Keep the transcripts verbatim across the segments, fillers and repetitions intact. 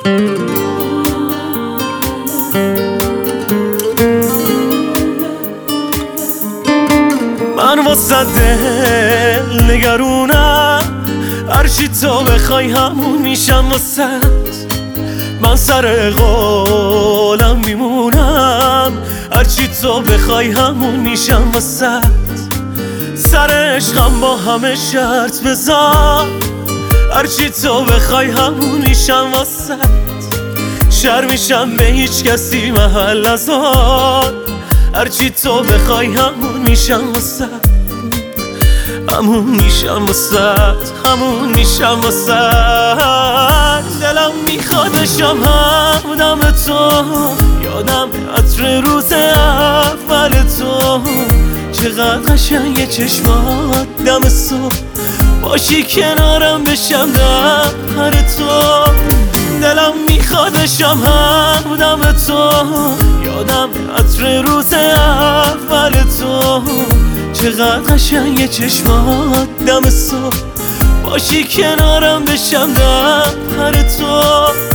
من واسه دل نگرونم، هرچی تو بخوای همون میشم واسه. من سر قولم میمونم، هرچی تو بخوای همون میشم واسه. سر عشقم با همه شرط بذار، هرچی تو بخوای همون میشم واسه. شر میشم به هیچ کسی محل نذار، هرچی تو بخوای همون میشم واسه. همون میشم واسه، همون میشم واسه. دلم میخواد بشم همدم تو، یادم عطر روز اول تو. چقدر قشنگه چشمات دم صبح، باشی کنارم بشم در تو. دلم میخواد بشم همدم تو، یادم عطر روز اول تو. چقدر قشنگه چشمات دم صبح، باشی کنارم بشم در تو.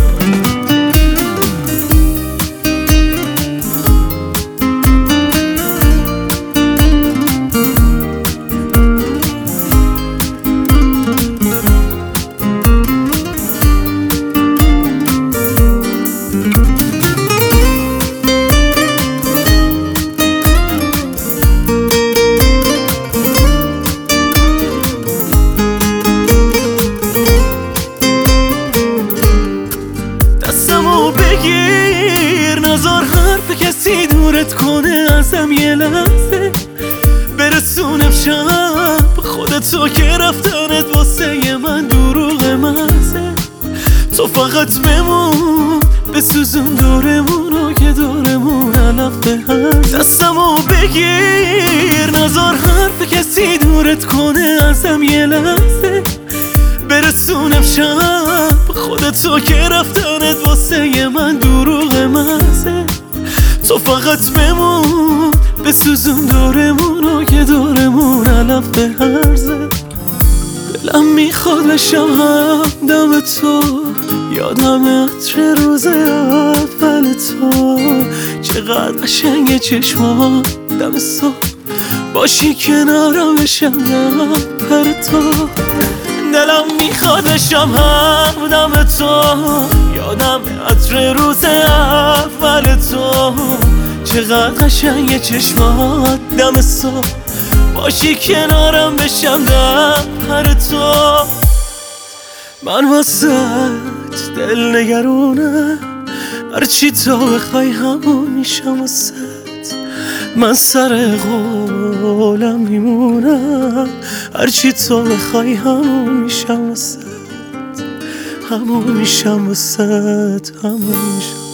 بگیر نظر حرف کسی دورت کنه ازم یه لحظه، برسونم شب خودتو که رفتنت واسه من دروغ محضه. تو فقط بمون بسوزون دورمونو که دورمون علف به هم. دستمو بگیر نظر حرف کسی دورت کنه ازم یه لحظه، برسونم شب خودتو که رفتنت واسه من دروغ محضه. تو فقط بمون بسوزون دورمونو که دورمون علف به هرزه. دلم میخواد بشم همدم تو، یادم عطر روز اول تو. چقدر قشنگه چشمات دم صبح، باشی کنارم بشم در تو. دلم میخواد بشم همدم تو، یادم عطر روز اول تو. چقدر قشنگه چشمات دم صبح، باشی کنارم بشم در تو. من واسهت دل نگرونم، هرچی تو بخوای همون میشم واسه. من سر قولم میمونم، هرچی تو بخوای همون میشم واسه. همون میشم واسه، همون میشم.